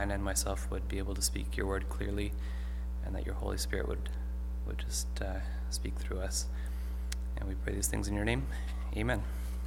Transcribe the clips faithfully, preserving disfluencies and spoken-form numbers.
and myself would be able to speak your word clearly, and that your Holy Spirit would would just uh, speak through us. And we pray these things in your name. Amen.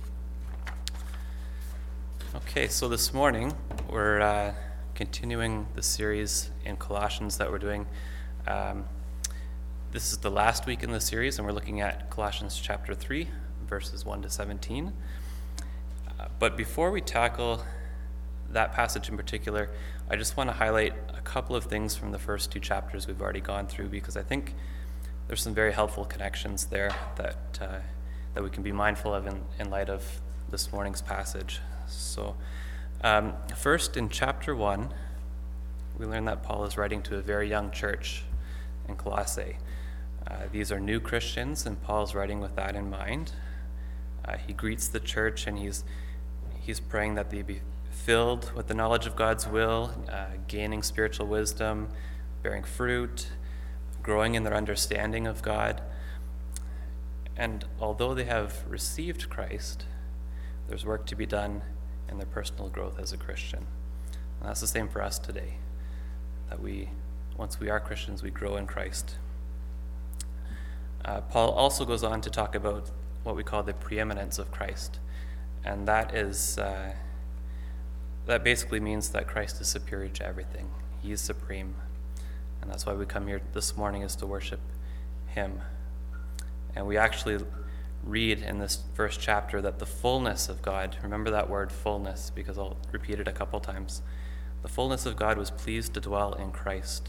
Okay, so this morning we're uh, continuing the series in Colossians that we're doing. Um, this is the last week in the series, and we're looking at Colossians chapter three, verses one to seventeen. Uh, but before we tackle that passage in particular, I just want to highlight a couple of things from the first two chapters we've already gone through, because I think there's some very helpful connections there that uh, that we can be mindful of in, in light of this morning's passage. So um, first, in chapter one, we learn that Paul is writing to a very young church in Colossae. Uh, these are new Christians, and Paul's writing with that in mind. Uh, he greets the church, and he's he's praying that they be filled with the knowledge of God's will, uh, gaining spiritual wisdom, bearing fruit, growing in their understanding of God. And although they have received Christ, there's work to be done in their personal growth as a Christian. And that's the same for us today, that we, once we are Christians, we grow in Christ. Uh, Paul also goes on to talk about what we call the preeminence of Christ. And that is, uh, that basically means that Christ is superior to everything. He is supreme. And that's why we come here this morning, is to worship him. And we actually read in this first chapter that the fullness of God, remember that word fullness, because I'll repeat it a couple times. The fullness of God was pleased to dwell in Christ.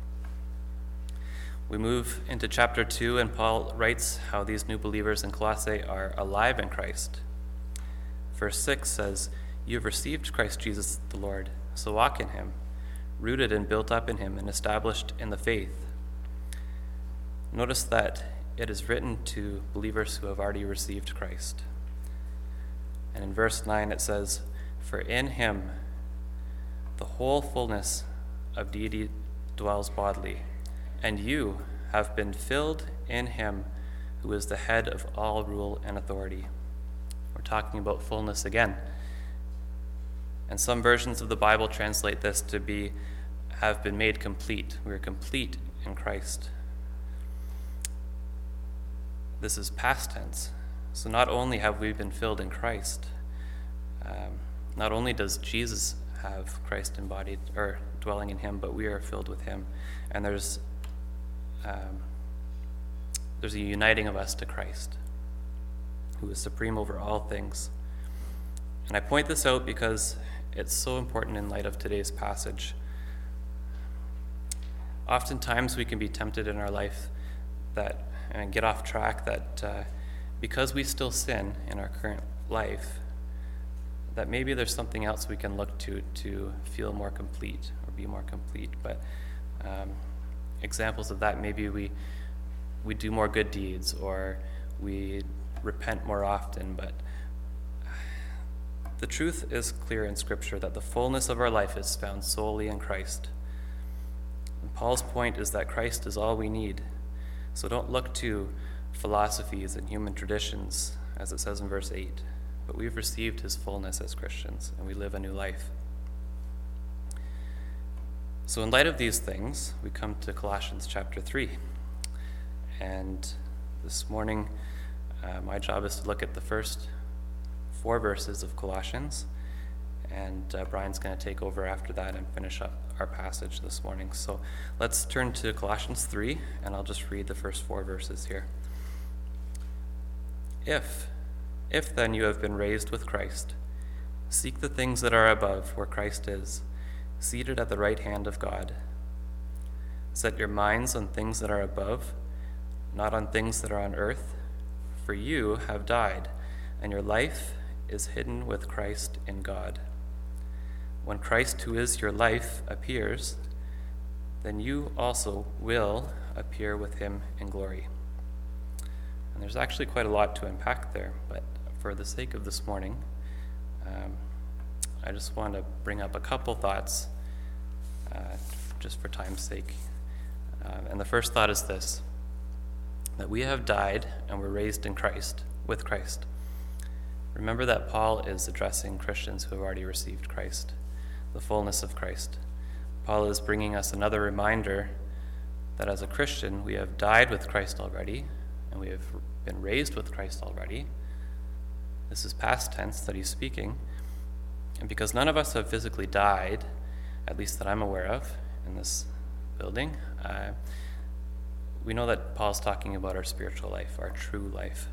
We move into chapter two, and Paul writes how these new believers in Colossae are alive in Christ. Verse six says, "You have received Christ Jesus the Lord, so walk in him, rooted and built up in him and established in the faith." Notice that it is written to believers who have already received Christ. And in verse nine it says, "For in him the whole fullness of deity dwells bodily, and you have been filled in him who is the head of all rule and authority." We're talking about fullness again. And some versions of the Bible translate this to be, have been made complete. We are complete in Christ. This is past tense. So not only have we been filled in Christ, um, not only does Jesus have Christ embodied or dwelling in him, but we are filled with him. And there's um, there's a uniting of us to Christ, who is supreme over all things. And I point this out because it's so important in light of today's passage. Oftentimes we can be tempted in our life that and get off track that uh, because we still sin in our current life, that maybe there's something else we can look to to feel more complete or be more complete. But um, examples of that, maybe we we do more good deeds, or we repent more often. But the truth is clear in Scripture that the fullness of our life is found solely in Christ. And Paul's point is that Christ is all we need. So don't look to philosophies and human traditions, as it says in verse eight, but we've received his fullness as Christians, and we live a new life. So in light of these things, we come to Colossians chapter three. And this morning, uh, my job is to look at the first four verses of Colossians, and uh, Brian's going to take over after that and finish up our passage this morning. So let's turn to Colossians three, and I'll just read the first four verses here. If, if then you have been raised with Christ, seek the things that are above, where Christ is, seated at the right hand of God. Set your minds on things that are above, not on things that are on earth, for you have died, and your life is hidden with Christ in God. When Christ, who is your life, appears, then you also will appear with him in glory. And there's actually quite a lot to unpack there, but for the sake of this morning, um, I just want to bring up a couple thoughts, uh, just for time's sake. Um, and the first thought is this, that we have died and were raised in Christ, with Christ. Remember that Paul is addressing Christians who have already received Christ, the fullness of Christ. Paul is bringing us another reminder that as a Christian, we have died with Christ already, and we have been raised with Christ already. This is past tense that he's speaking. And because none of us have physically died, at least that I'm aware of in this building, uh, we know that Paul's talking about our spiritual life, our true life.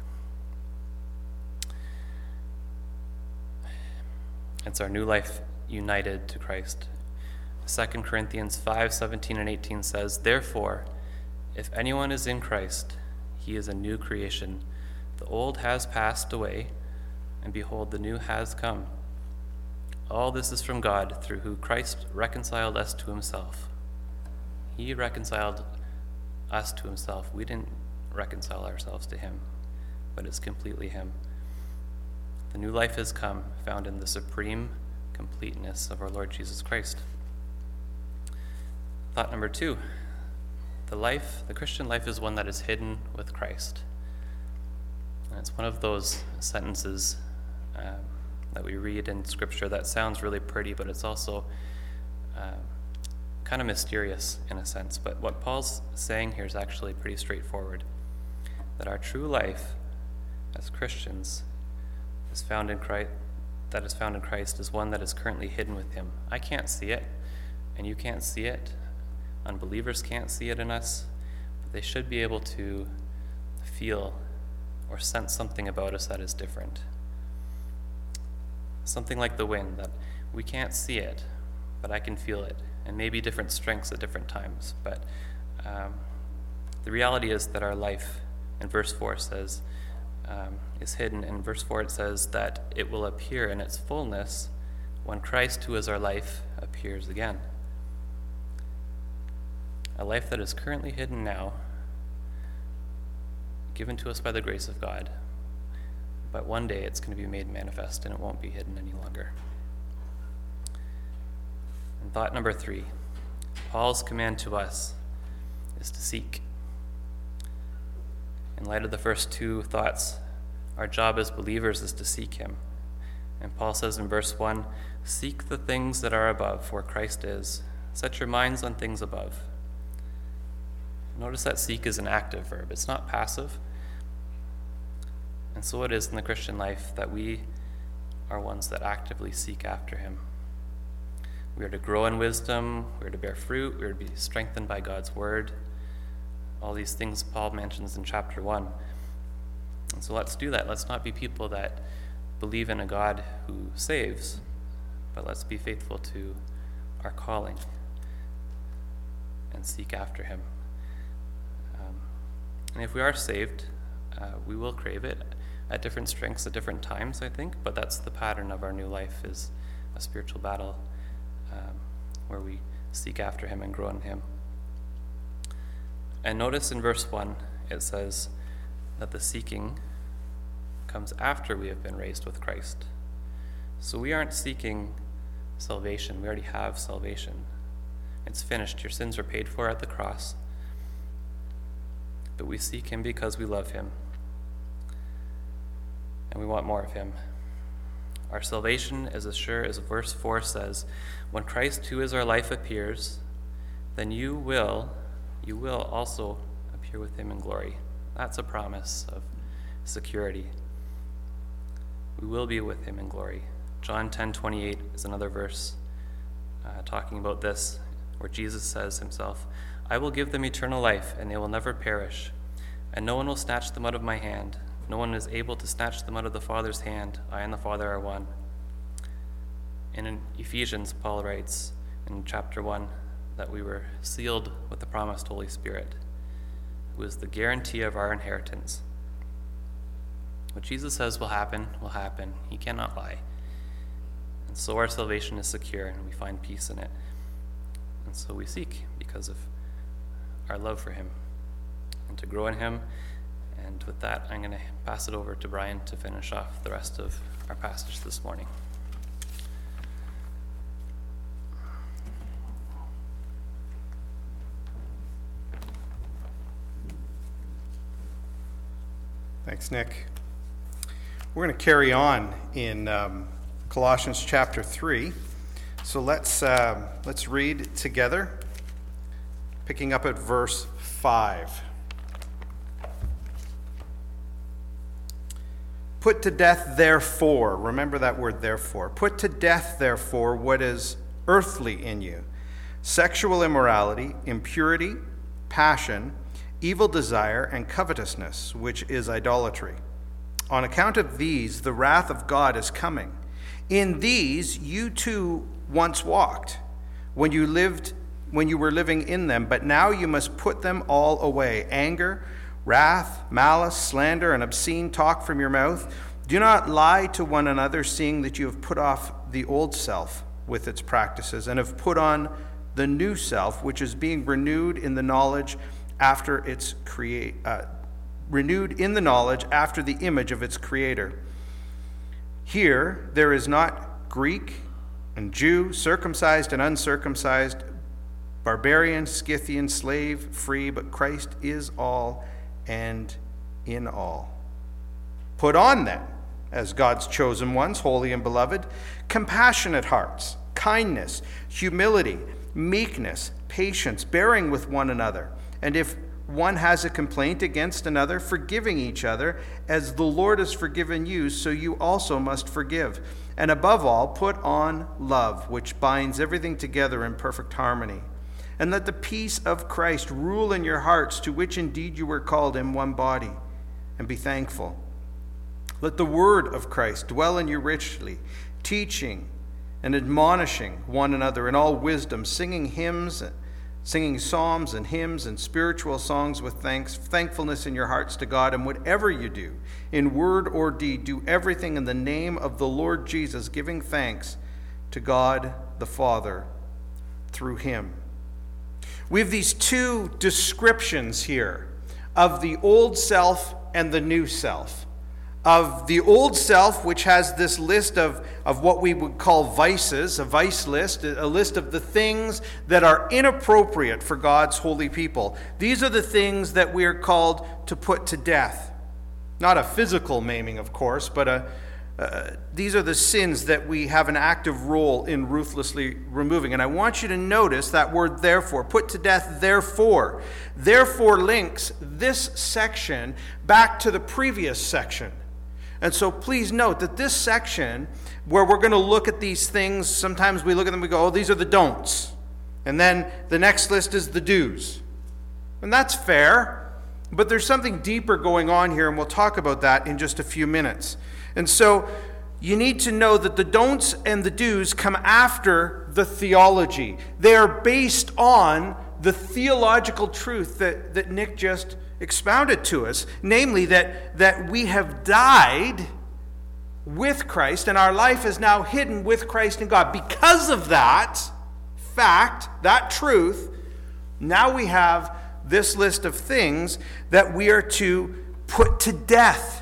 It's our new life united to Christ. Second Corinthians five, seventeen and eighteen says, "Therefore, if anyone is in Christ, he is a new creation. The old has passed away, and behold, the new has come. All this is from God, through whom Christ reconciled us to himself." He reconciled us to himself. We didn't reconcile ourselves to him, but it's completely him. The new life has come, found in the supreme completeness of our Lord Jesus Christ. Thought number two, the life, the Christian life is one that is hidden with Christ. And it's one of those sentences um, that we read in Scripture that sounds really pretty, but it's also uh, kind of mysterious in a sense. But what Paul's saying here is actually pretty straightforward, that our true life as Christians is found in Christ, that is found in Christ is one that is currently hidden with him. I can't see it, and you can't see it. Unbelievers can't see it in us, but they should be able to feel or sense something about us that is different. Something like the wind, that we can't see it, but I can feel it, and maybe different strengths at different times. But um, the reality is that our life, in verse four says, um, is hidden. In verse four it says that it will appear in its fullness when Christ, who is our life, appears again. A life that is currently hidden now, given to us by the grace of God, but one day it's going to be made manifest and it won't be hidden any longer. And thought number three, Paul's command to us is to seek. In light of the first two thoughts, our job as believers is to seek him. And Paul says in verse one, "Seek the things that are above, where Christ is. Set your minds on things above." Notice that seek is an active verb. It's not passive. And so it is in the Christian life that we are ones that actively seek after him. We are to grow in wisdom. We are to bear fruit. We are to be strengthened by God's word. All these things Paul mentions in chapter one. And so let's do that. Let's not be people that believe in a God who saves, but let's be faithful to our calling and seek after him. Um, and if we are saved, uh, we will crave it at different strengths at different times, I think, but that's the pattern of our new life, is a spiritual battle um, where we seek after him and grow in him. And notice in verse one, it says that the seeking comes after we have been raised with Christ. So we aren't seeking salvation. We already have salvation. It's finished. Your sins are paid for at the cross. But we seek him because we love him. And we want more of him. Our salvation is as sure as verse four says, when Christ, who is our life, appears, then you will, you will also appear with him in glory. That's a promise of security. We will be with him in glory. John ten twenty-eight is another verse uh, talking about this, where Jesus says himself, "I will give them eternal life, and they will never perish, and no one will snatch them out of my hand. No one is able to snatch them out of the Father's hand. I and the Father are one." And in Ephesians, Paul writes in chapter one that we were sealed with the promised Holy Spirit, who is the guarantee of our inheritance. What Jesus says will happen, will happen. He cannot lie. And so our salvation is secure, and we find peace in it. And so we seek because of our love for him and to grow in him. And with that, I'm going to pass it over to Brian to finish off the rest of our passage this morning. Thanks, Nick. We're going to carry on in um, Colossians chapter three. So let's uh, let's read together, picking up at verse five. Put to death, therefore, remember that word therefore. Put to death, therefore, what is earthly in you: sexual immorality, impurity, passion, evil desire, and covetousness, which is idolatry. On account of these, the wrath of God is coming. In these you too once walked, when you lived, when you were living in them, but now you must put them all away: anger, wrath, malice, slander, and obscene talk from your mouth. Do not lie to one another, seeing that you have put off the old self with its practices, and have put on the new self, which is being renewed in the knowledge after its create, uh, renewed in the knowledge after the image of its creator. Here there is not Greek and Jew, circumcised and uncircumcised, barbarian, Scythian, slave, free, but Christ is all and in all. Put on then, as God's chosen ones, holy and beloved, compassionate hearts, kindness, humility, meekness, patience, bearing with one another, and if one has a complaint against another, forgiving each other, as the Lord has forgiven you, so you also must forgive. And above all, put on love, which binds everything together in perfect harmony. And let the peace of Christ rule in your hearts, to which indeed you were called in one body, and be thankful. Let the word of Christ dwell in you richly, teaching and admonishing one another in all wisdom, singing hymns, singing psalms and hymns and spiritual songs with thanks, thankfulness in your hearts to God. And whatever you do, in word or deed, do everything in the name of the Lord Jesus, giving thanks to God the Father through him. We have these two descriptions here of the old self and the new self. Of the old self, which has this list of, of what we would call vices, a vice list, a list of the things that are inappropriate for God's holy people. These are the things that we are called to put to death. Not a physical maiming, of course, but a, uh, these are the sins that we have an active role in ruthlessly removing. And I want you to notice that word therefore. Put to death, therefore. Therefore links this section back to the previous section. And so please note that this section, where we're going to look at these things, sometimes we look at them and we go, oh, these are the don'ts. And then the next list is the do's. And that's fair, but there's something deeper going on here, and we'll talk about that in just a few minutes. And so you need to know that the don'ts and the do's come after the theology. They are based on the theological truth that, that Nick just expounded to us, namely that, that we have died with Christ and our life is now hidden with Christ in God. Because of that fact, that truth, now we have this list of things that we are to put to death.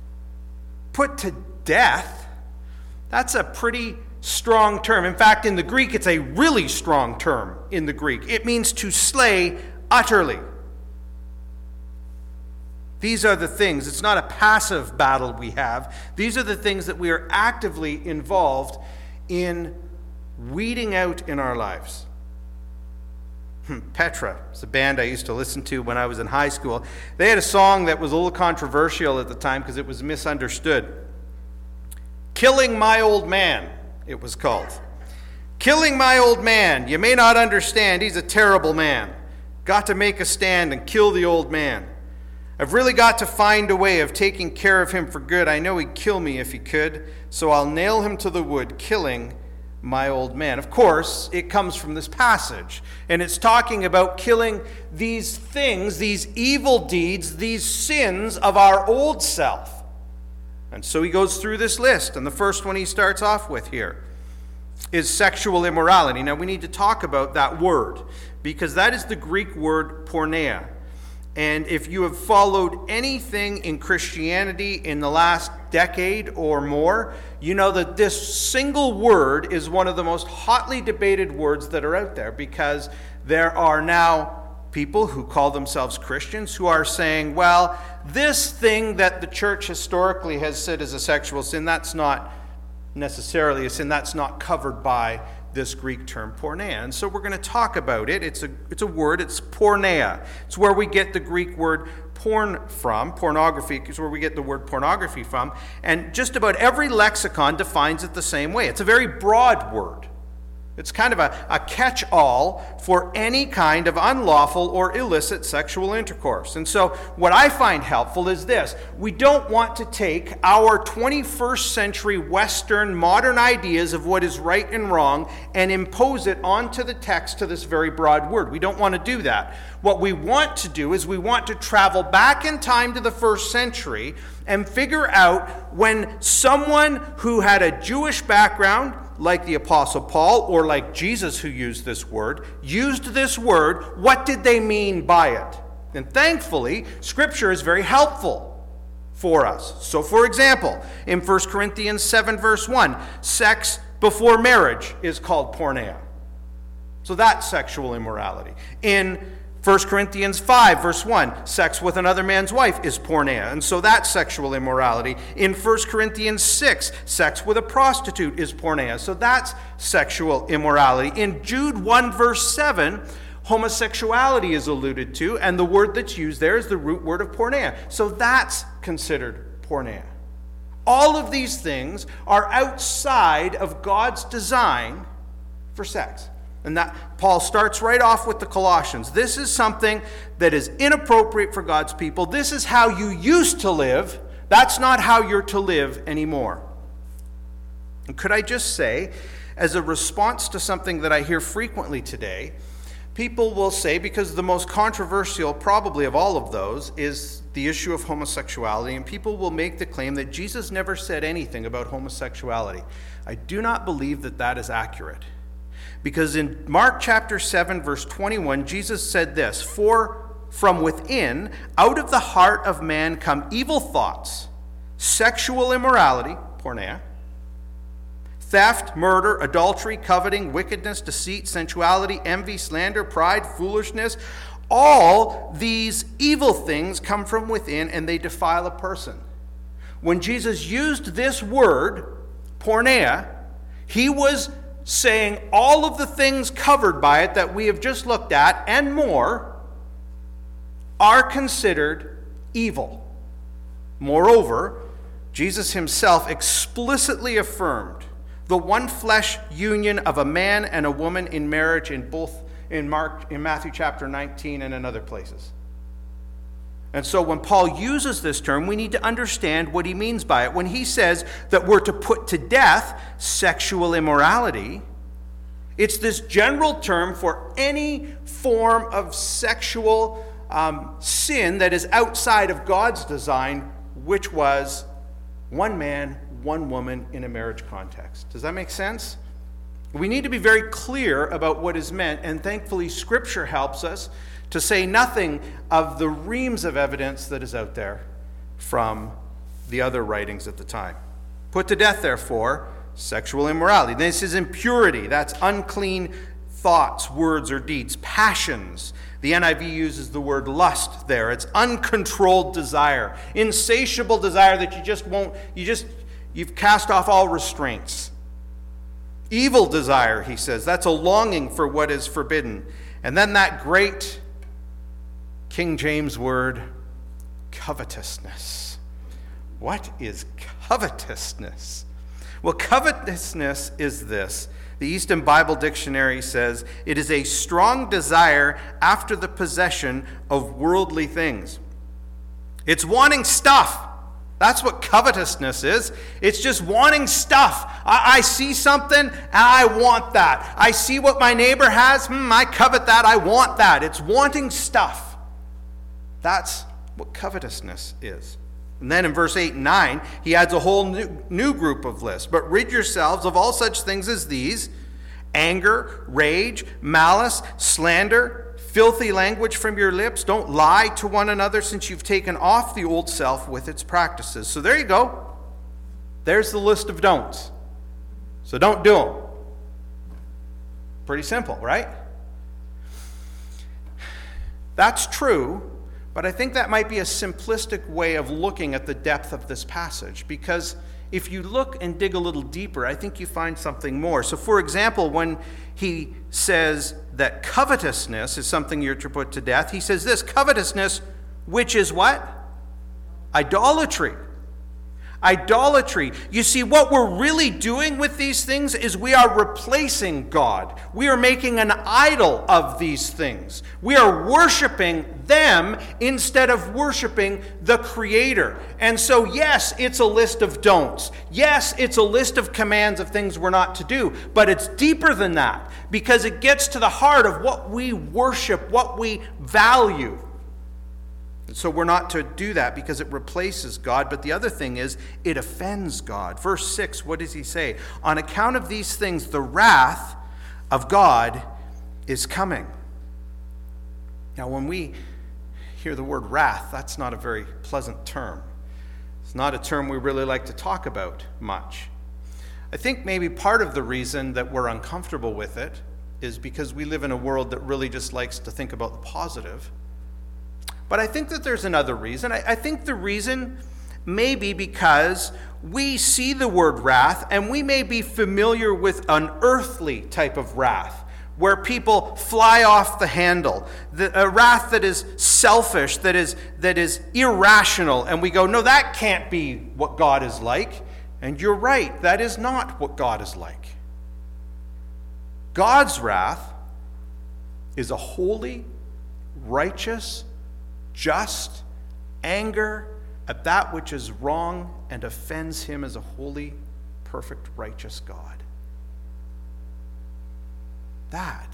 Put to death? That's a pretty strong term. In fact, in the Greek, it's a really strong term in the Greek. It means to slay utterly. These are the things. It's not a passive battle we have. These are the things that we are actively involved in weeding out in our lives. Petra, it's a band I used to listen to when I was in high school. They had a song that was a little controversial at the time because it was misunderstood. Killing My Old Man, it was called. Killing my old man. You may not understand, he's a terrible man. Got to make a stand and kill the old man. I've really got to find a way of taking care of him for good. I know he'd kill me if he could, so I'll nail him to the wood, killing my old man. Of course, it comes from this passage, and it's talking about killing these things, these evil deeds, these sins of our old self. And so he goes through this list, and the first one he starts off with here is sexual immorality. Now, we need to talk about that word, because that is the Greek word porneia. And if you have followed anything in Christianity in the last decade or more, you know that this single word is one of the most hotly debated words that are out there, because there are now people who call themselves Christians who are saying, well, this thing that the church historically has said is a sexual sin, that's not necessarily a sin, that's not covered by this Greek term porneia. And so we're going to talk about it. It's a, it's a word, it's porneia. It's where we get the Greek word porn from. Pornography is where we get the word pornography from. And just about every lexicon defines it the same way. It's a very broad word. It's kind of a, a catch-all for any kind of unlawful or illicit sexual intercourse. And so what I find helpful is this. We don't want to take our twenty-first century Western modern ideas of what is right and wrong and impose it onto the text to this very broad word. We don't want to do that. What we want to do is we want to travel back in time to the first century and figure out when someone who had a Jewish background, like the Apostle Paul, or like Jesus who used this word, used this word, what did they mean by it? And thankfully, Scripture is very helpful for us. So for example, in First Corinthians seven verse one, sex before marriage is called porneia. So that's sexual immorality. In First Corinthians five, verse one, sex with another man's wife is porneia, and so that's sexual immorality. In First Corinthians six, sex with a prostitute is porneia, so that's sexual immorality. In Jude one, verse seven, homosexuality is alluded to, and the word that's used there is the root word of porneia, so that's considered porneia. All of these things are outside of God's design for sex. And that Paul starts right off with the Colossians. This is something that is inappropriate for God's people. This is how you used to live. That's not how you're to live anymore. And could I just say, as a response to something that I hear frequently today, people will say, because the most controversial probably of all of those is the issue of homosexuality, and people will make the claim that Jesus never said anything about homosexuality. I do not believe that that is accurate. Because in Mark chapter seven, verse twenty-one, Jesus said this, "For from within, out of the heart of man come evil thoughts, sexual immorality," porneia, "theft, murder, adultery, coveting, wickedness, deceit, sensuality, envy, slander, pride, foolishness. All these evil things come from within, and they defile a person." When Jesus used this word, porneia, he was saying all of the things covered by it that we have just looked at and more are considered evil. Moreover, Jesus himself explicitly affirmed the one flesh union of a man and a woman in marriage in both in Mark in Matthew chapter nineteen and in other places. And so when Paul uses this term, we need to understand what he means by it. When he says that we're to put to death sexual immorality, it's this general term for any form of sexual um, sin that is outside of God's design, which was one man, one woman in a marriage context. Does that make sense? We need to be very clear about what is meant, and thankfully Scripture helps us, to say nothing of the reams of evidence that is out there from the other writings at the time. Put to death, therefore, sexual immorality. This is impurity. That's unclean thoughts, words, or deeds. Passions. The N I V uses the word lust there. It's uncontrolled desire. Insatiable desire that you just won't, you just, you've cast off all restraints. Evil desire, he says. That's a longing for what is forbidden. And then that great King James word, covetousness. What is covetousness? Well, covetousness is this. The Easton Bible Dictionary says it is a strong desire after the possession of worldly things. It's wanting stuff. That's what covetousness is. It's just wanting stuff. I, I see something and I want that. I see what my neighbor has. Hmm, I covet that. I want that. It's wanting stuff. That's what covetousness is. And then in verse eight and nine, he adds a whole new, new group of lists. "But rid yourselves of all such things as these: anger, rage, malice, slander, filthy language from your lips. Don't lie to one another, since you've taken off the old self with its practices." So there you go. There's the list of don'ts. So don't do them. Pretty simple, right? That's true. But I think that might be a simplistic way of looking at the depth of this passage, because if you look and dig a little deeper, I think you find something more. So, for example, when he says that covetousness is something you're to put to death, he says this, covetousness, which is what? Idolatry. Idolatry. You see, what we're really doing with these things is we are replacing God. We are making an idol of these things. We are worshiping them instead of worshiping the Creator. And so, yes, it's a list of don'ts. Yes, it's a list of commands of things we're not to do. But it's deeper than that, because it gets to the heart of what we worship, what we value. So we're not to do that because it replaces God. But the other thing is, it offends God. Verse six, what does he say? On account of these things, the wrath of God is coming. Now, when we hear the word wrath, that's not a very pleasant term. It's not a term we really like to talk about much. I think maybe part of the reason that we're uncomfortable with it is because we live in a world that really just likes to think about the positive. But I think that there's another reason. I, I think the reason may be because we see the word wrath and we may be familiar with an earthly type of wrath where people fly off the handle, the, a wrath that is selfish, that is, that is irrational, and we go, no, that can't be what God is like. And you're right, that is not what God is like. God's wrath is a holy, righteous, just anger at that which is wrong and offends him as a holy, perfect, righteous God. That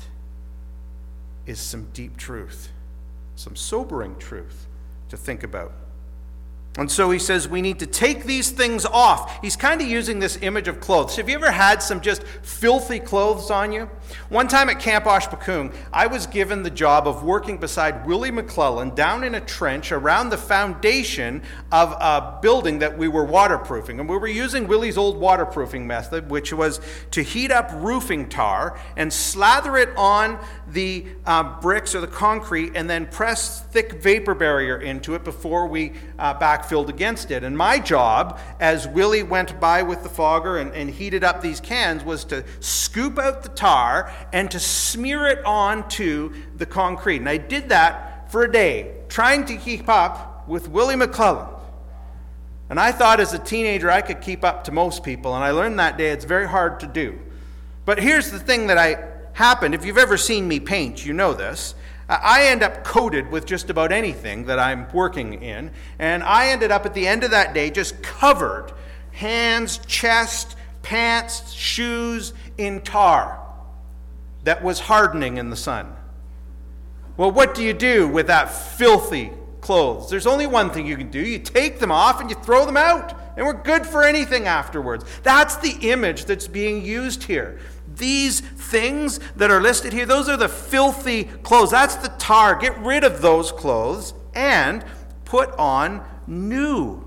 is some deep truth, some sobering truth to think about. And so he says we need to take these things off. He's kind of using this image of clothes. Have you ever had some just filthy clothes on you? One time at Camp Oshpakung, I was given the job of working beside Willie McClellan down in a trench around the foundation of a building that we were waterproofing. And we were using Willie's old waterproofing method, which was to heat up roofing tar and slather it on the uh, bricks or the concrete and then press thick vapor barrier into it before we uh, back filled against it. And my job, as Willie went by with the fogger and, and heated up these cans, was to scoop out the tar and to smear it onto the concrete. And I did that for a day, trying to keep up with Willie McClellan. And I thought as a teenager I could keep up to most people, and I learned that day it's very hard to do. But here's the thing that I happened. If you've ever seen me paint, you know this. I end up coated with just about anything that I'm working in, and I ended up at the end of that day just covered, hands, chest, pants, shoes, in tar that was hardening in the sun. Well, what do you do with that filthy clothes? There's only one thing you can do. You take them off and you throw them out, and we're good for anything afterwards. That's the image that's being used here. These things that are listed here, those are the filthy clothes. That's the tar. Get rid of those clothes and put on new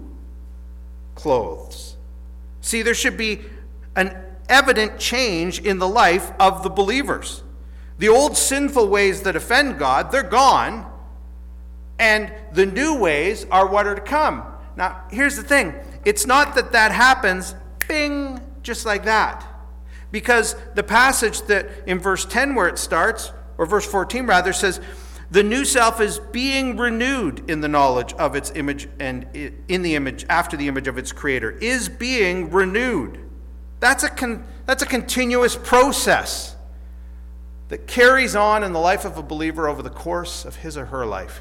clothes. See, there should be an evident change in the life of the believers. The old sinful ways that offend God, they're gone, and the new ways are what are to come. Now, here's the thing. It's not that that happens, bing, just like that. Because the passage that in verse ten where it starts, or verse fourteen rather, says, the new self is being renewed in the knowledge of its image and in the image, after the image of its creator, is being renewed. That's a, con, that's a continuous process that carries on in the life of a believer over the course of his or her life.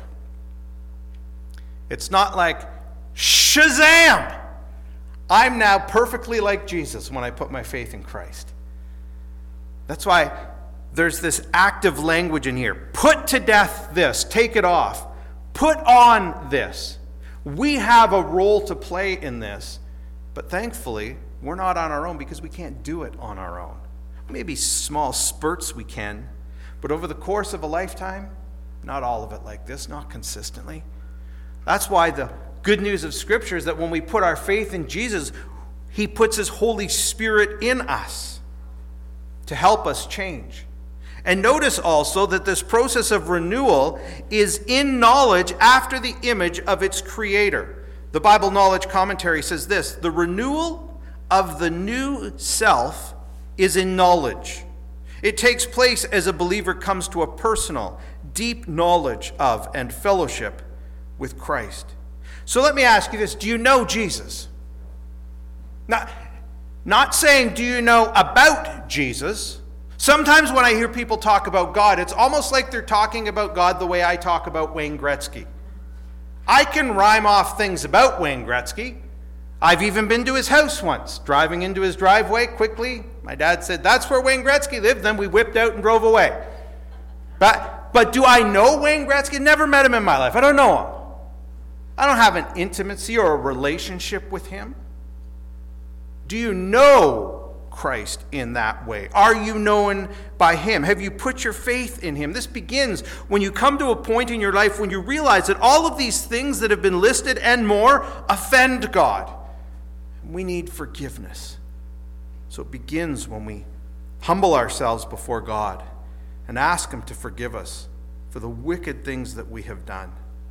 It's not like, Shazam! I'm now perfectly like Jesus when I put my faith in Christ. That's why there's this active language in here. Put to death this. Take it off. Put on this. We have a role to play in this. But thankfully, we're not on our own because we can't do it on our own. Maybe small spurts we can. But over the course of a lifetime, not all of it like this, not consistently. That's why the good news of Scripture is that when we put our faith in Jesus, He puts His Holy Spirit in us to help us change. And notice also that this process of renewal is in knowledge after the image of its creator. The Bible Knowledge Commentary says this: the renewal of the new self is in knowledge. It takes place as a believer comes to a personal, deep knowledge of and fellowship with Christ. So let me ask you this. Do you know Jesus? Not, not saying, do you know about Jesus? Sometimes when I hear people talk about God, it's almost like they're talking about God the way I talk about Wayne Gretzky. I can rhyme off things about Wayne Gretzky. I've even been to his house once, driving into his driveway quickly. My dad said, that's where Wayne Gretzky lived. Then we whipped out and drove away. But, but do I know Wayne Gretzky? Never met him in my life. I don't know him. I don't have an intimacy or a relationship with him. Do you know Christ in that way? Are you known by him? Have you put your faith in him? This begins when you come to a point in your life when you realize that all of these things that have been listed and more offend God. We need forgiveness. So it begins when we humble ourselves before God and ask him to forgive us for the wicked things that we have done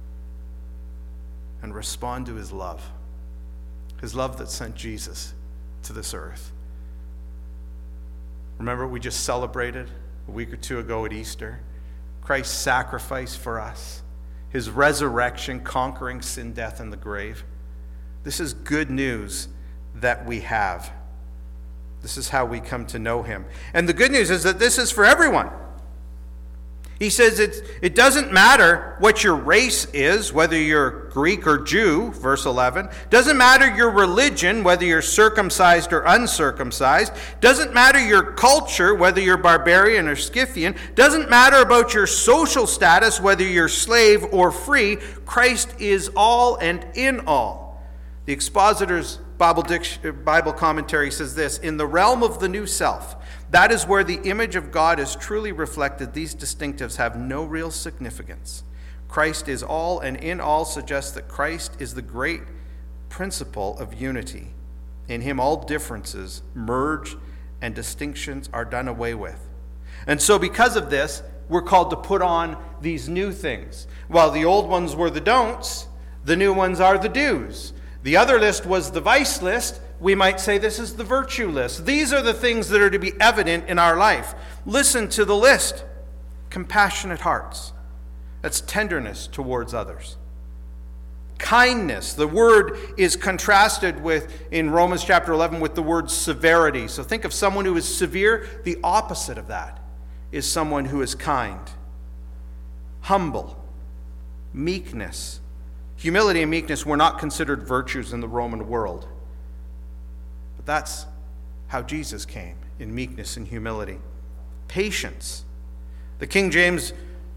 and respond to his love, his love that sent Jesus to this earth. Remember, we just celebrated a week or two ago at Easter Christ's sacrifice for us, his resurrection, conquering sin, death, and the grave. This is good news that we have. This is how we come to know him. And the good news is that this is for everyone. He says it's, it doesn't matter what your race is, whether you're Greek or Jew, verse eleven. Doesn't matter your religion, whether you're circumcised or uncircumcised. Doesn't matter your culture, whether you're barbarian or Scythian. Doesn't matter about your social status, whether you're slave or free. Christ is all and in all. The Expositor's Bible, dic- Bible commentary says this: in the realm of the new self, that is where the image of God is truly reflected. These distinctives have no real significance. Christ is all and in all suggests that Christ is the great principle of unity. In him all differences merge and distinctions are done away with. And so because of this, we're called to put on these new things. While the old ones were the don'ts, the new ones are the do's. The other list was the vice list. We might say this is the virtue list. These are the things that are to be evident in our life. Listen to the list. Compassionate hearts. That's tenderness towards others. Kindness. The word is contrasted with, in Romans chapter eleven, with the word severity. So think of someone who is severe. The opposite of that is someone who is kind. Humble. Meekness. Humility and meekness were not considered virtues in the Roman world. But that's how Jesus came, in meekness and humility. Patience. The King James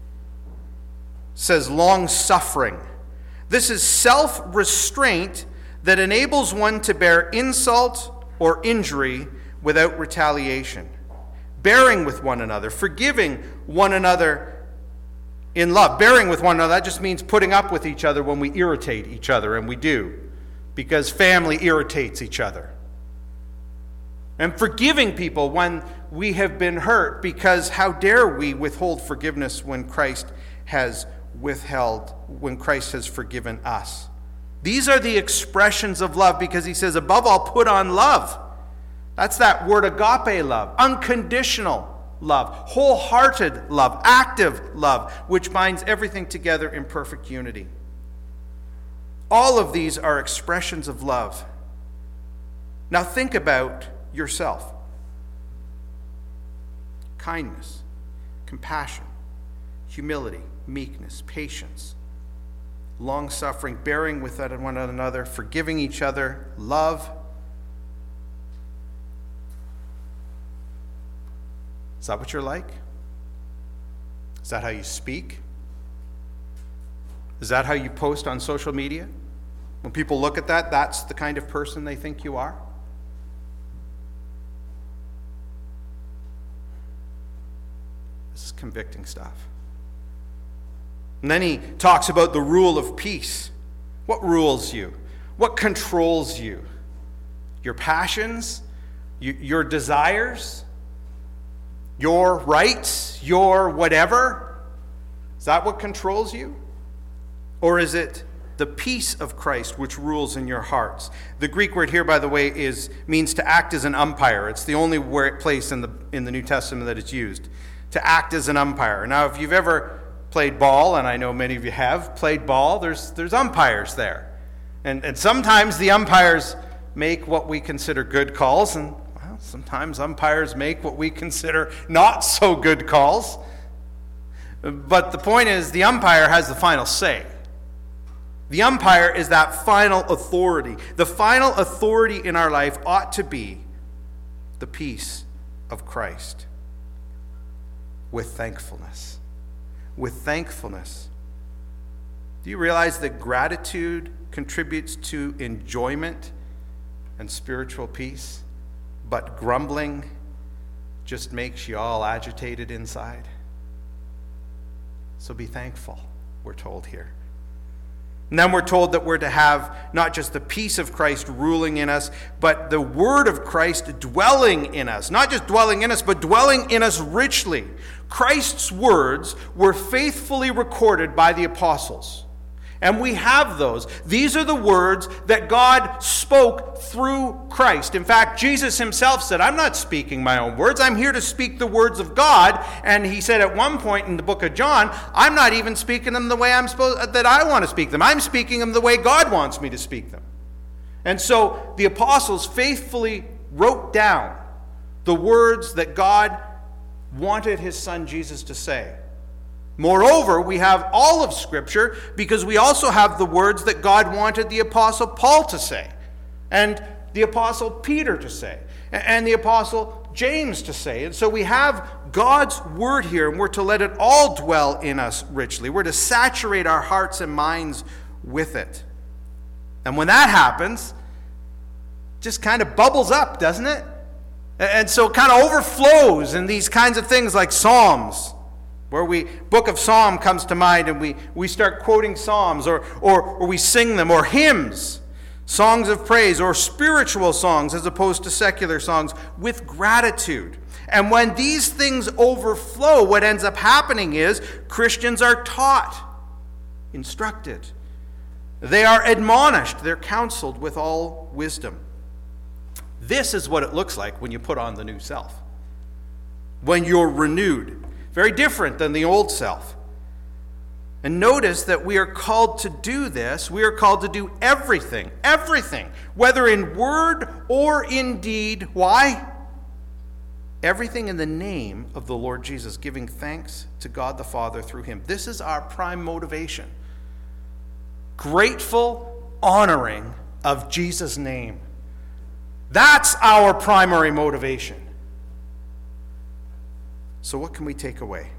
says long-suffering. This is self-restraint that enables one to bear insult or injury without retaliation. Bearing with one another, forgiving one another in love. Bearing with one another, that just means putting up with each other when we irritate each other, and we do, because family irritates each other. And forgiving people when we have been hurt, because how dare we withhold forgiveness when Christ has withheld, when Christ has forgiven us. These are the expressions of love, because he says, above all, put on love. That's that word agape love, unconditional love, wholehearted love, active love, which binds everything together in perfect unity. All of these are expressions of love. Now think about yourself. Kindness, compassion, humility, meekness, patience, long-suffering, bearing with one another, forgiving each other, love. Is that what you're like? Is that how you speak? Is that how you post on social media? When people look at that, that's the kind of person they think you are? This is convicting stuff. And then he talks about the rule of peace. What rules you? What controls you? Your passions? Your desires? Your rights? Your whatever? Is that what controls you? Or is it the peace of Christ which rules in your hearts. The Greek word here, by the way, is means to act as an umpire. It's the only word, place in the in the New Testament that it's used, to act as an umpire. Now, if you've ever played ball, and I know many of you have played ball, there's there's umpires there. And, and sometimes the umpires make what we consider good calls, and well, sometimes umpires make what we consider not so good calls. But the point is, the umpire has the final say. The umpire is that final authority. The final authority in our life ought to be the peace of Christ, with thankfulness. With thankfulness. Do you realize that gratitude contributes to enjoyment and spiritual peace, but grumbling just makes you all agitated inside? So be thankful, we're told here. And then we're told that we're to have not just the peace of Christ ruling in us, but the word of Christ dwelling in us. Not just dwelling in us, but dwelling in us richly. Christ's words were faithfully recorded by the apostles. And we have those. These are the words that God spoke through Christ. In fact, Jesus himself said, I'm not speaking my own words. I'm here to speak the words of God. And he said at one point in the book of John, I'm not even speaking them the way I'm supposed that I want to speak them. I'm speaking them the way God wants me to speak them. And so the apostles faithfully wrote down the words that God wanted his son Jesus to say. Moreover, we have all of Scripture because we also have the words that God wanted the Apostle Paul to say, and the Apostle Peter to say, and the Apostle James to say. And so we have God's word here, and we're to let it all dwell in us richly. We're to saturate our hearts and minds with it. And when that happens, it just kind of bubbles up, doesn't it? And so it kind of overflows in these kinds of things like Psalms, where we, book of Psalm comes to mind, and we, we start quoting Psalms, or, or, or we sing them, or hymns, songs of praise, or spiritual songs as opposed to secular songs, with gratitude. And when these things overflow, what ends up happening is Christians are taught, instructed. They are admonished, they're counseled with all wisdom. This is what it looks like when you put on the new self, when you're renewed. Very different than the old self. And notice that we are called to do this. We are called to do everything, everything, whether in word or in deed. Why? Everything in the name of the Lord Jesus, giving thanks to God the Father through him. This is our prime motivation. Grateful honoring of Jesus' name. That's our primary motivation. So what can we take away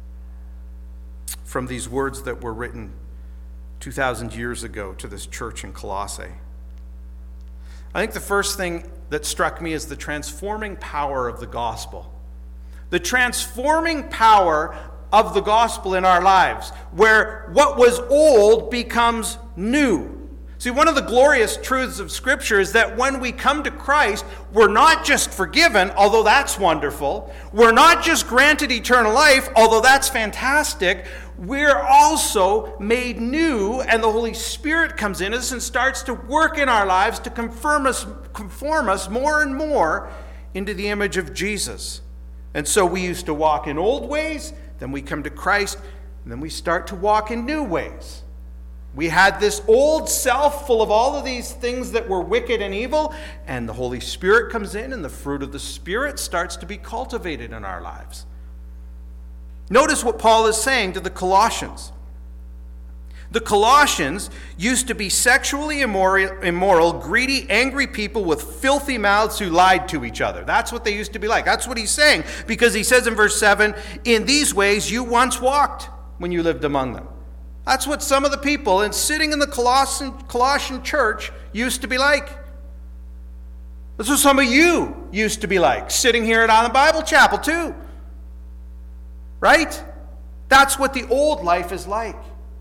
from these words that were written two thousand years ago to this church in Colossae? I think the first thing that struck me is the transforming power of the gospel. The transforming power of the gospel in our lives, where what was old becomes new. See, one of the glorious truths of Scripture is that when we come to Christ, we're not just forgiven, although that's wonderful. We're not just granted eternal life, although that's fantastic. We're also made new, and the Holy Spirit comes in us and starts to work in our lives to conform us, conform us more and more into the image of Jesus. And so we used to walk in old ways, then we come to Christ, and then we start to walk in new ways. We had this old self full of all of these things that were wicked and evil, and the Holy Spirit comes in, and the fruit of the Spirit starts to be cultivated in our lives. Notice what Paul is saying to the Colossians. The Colossians used to be sexually immoral, immoral, greedy, angry people with filthy mouths who lied to each other. That's what they used to be like. That's what he's saying, because he says in verse seven, in these ways you once walked when you lived among them. That's what some of the people and sitting in the Colossian, Colossian church used to be like. That's what some of you used to be like, sitting here at On the Bible Chapel too. Right? That's what the old life is like.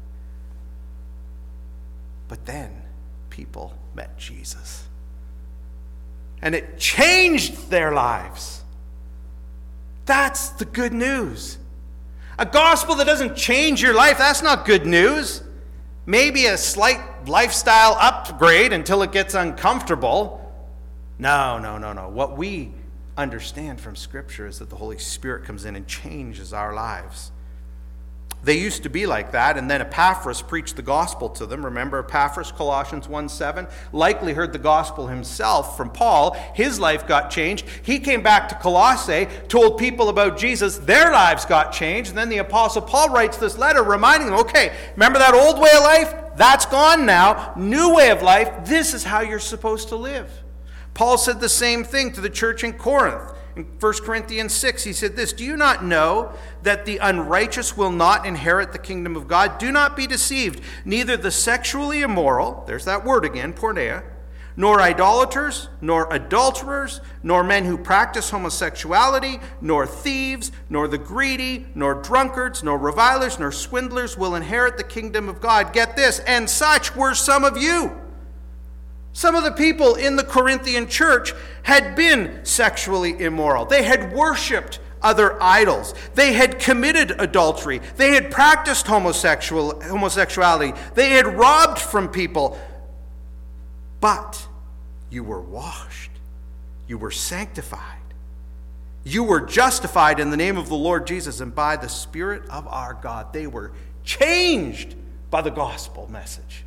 But then people met Jesus. And it changed their lives. That's the good news. A gospel that doesn't change your life, that's not good news. maybe a slight lifestyle upgrade until it gets uncomfortable. No, no, no, no. What we understand from Scripture is that the Holy Spirit comes in and changes our lives. They used to be like that, and then Epaphras preached the gospel to them. Remember Epaphras, Colossians one seven? Likely heard the gospel himself from Paul. His life got changed. He came back to Colossae, told people about Jesus. Their lives got changed. And then the Apostle Paul writes this letter reminding them, okay, remember that old way of life? That's gone now. New way of life. This is how you're supposed to live. Paul said the same thing to the church in Corinth. In First Corinthians six, he said this, "Do you not know that the unrighteous will not inherit the kingdom of God? Do not be deceived. Neither the sexually immoral," there's that word again, porneia, "nor idolaters, nor adulterers, nor men who practice homosexuality, nor thieves, nor the greedy, nor drunkards, nor revilers, nor swindlers will inherit the kingdom of God." Get this, "and such were some of you." Some of the people in the Corinthian church had been sexually immoral. They had worshipped other idols. They had committed adultery. They had practiced homosexual, homosexuality. They had robbed from people. But you were washed. You were sanctified. You were justified in the name of the Lord Jesus and by the Spirit of our God. They were changed by the gospel message.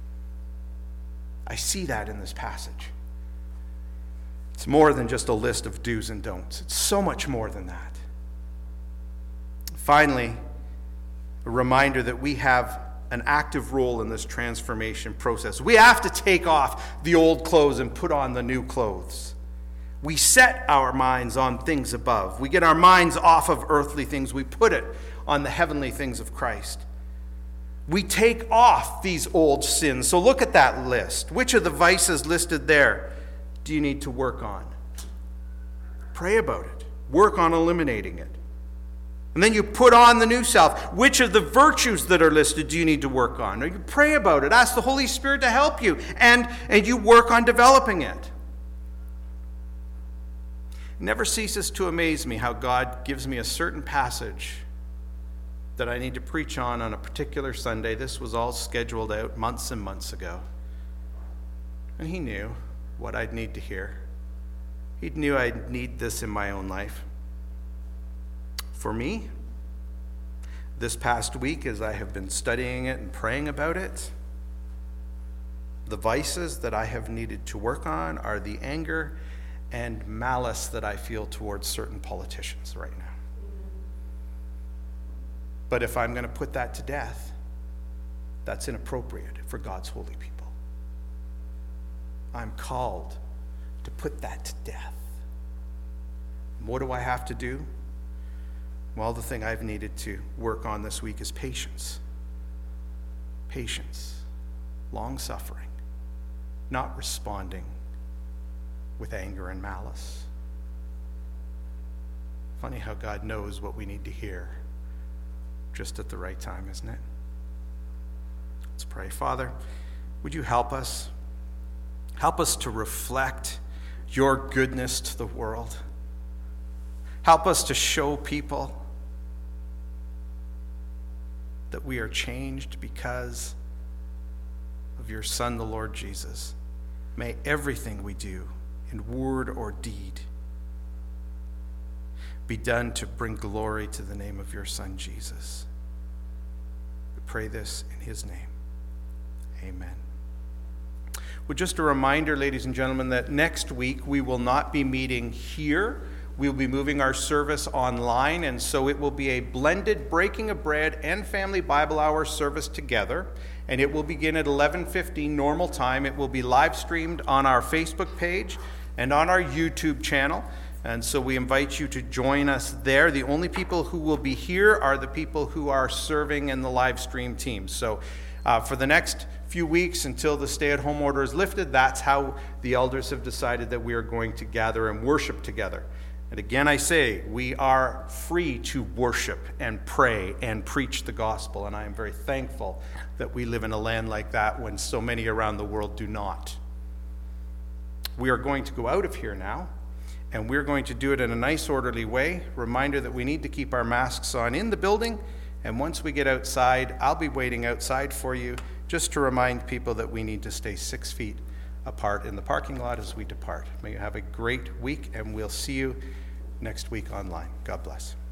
I see that in this passage. It's more than just a list of do's and don'ts. It's so much more than that. Finally, a reminder that we have an active role in this transformation process. We have to take off the old clothes and put on the new clothes. We set our minds on things above. We get our minds off of earthly things. We put it on the heavenly things of Christ. We take off these old sins. So look at that list. Which of the vices listed there do you need to work on? Pray about it. Work on eliminating it. And then you put on the new self. Which of the virtues that are listed do you need to work on? Or you pray about it. Ask the Holy Spirit to help you. And, and you work on developing it. It never ceases to amaze me how God gives me a certain passage that I need to preach on on a particular Sunday. This was all scheduled out months and months ago. And he knew what I'd need to hear. He knew I'd need this in my own life. For me, this past week, as I have been studying it and praying about it, the vices that I have needed to work on are the anger and malice that I feel towards certain politicians right now. But if I'm going to put that to death, that's inappropriate for God's holy people. I'm called to put that to death. What do I have to do? Well, the thing I've needed to work on this week is patience. Patience, long-suffering, not responding with anger and malice. Funny how God knows what we need to hear just at the right time, isn't it? Let's pray. Father, would you help us? Help us to reflect your goodness to the world. Help us to show people that we are changed because of your Son, the Lord Jesus. May everything we do, in word or deed, be done to bring glory to the name of your Son, Jesus. We pray this in his name. Amen. Well, just a reminder, ladies and gentlemen, that next week we will not be meeting here. We'll be moving our service online, and so it will be a blended Breaking of Bread and Family Bible Hour service together, and it will begin at eleven fifteen normal time. It will be live streamed on our Facebook page and on our YouTube channel. And so we invite you to join us there. The only people who will be here are the people who are serving in the live stream team. So uh, for the next few weeks until the stay-at-home order is lifted, that's how the elders have decided that we are going to gather and worship together. And again, I say, we are free to worship and pray and preach the gospel. And I am very thankful that we live in a land like that when so many around the world do not. We are going to go out of here now. And we're going to do it in a nice, orderly way. Reminder that we need to keep our masks on in the building. And once we get outside, I'll be waiting outside for you. just to remind people that we need to stay six feet apart in the parking lot as we depart. May you have a great week, and we'll see you next week online. God bless.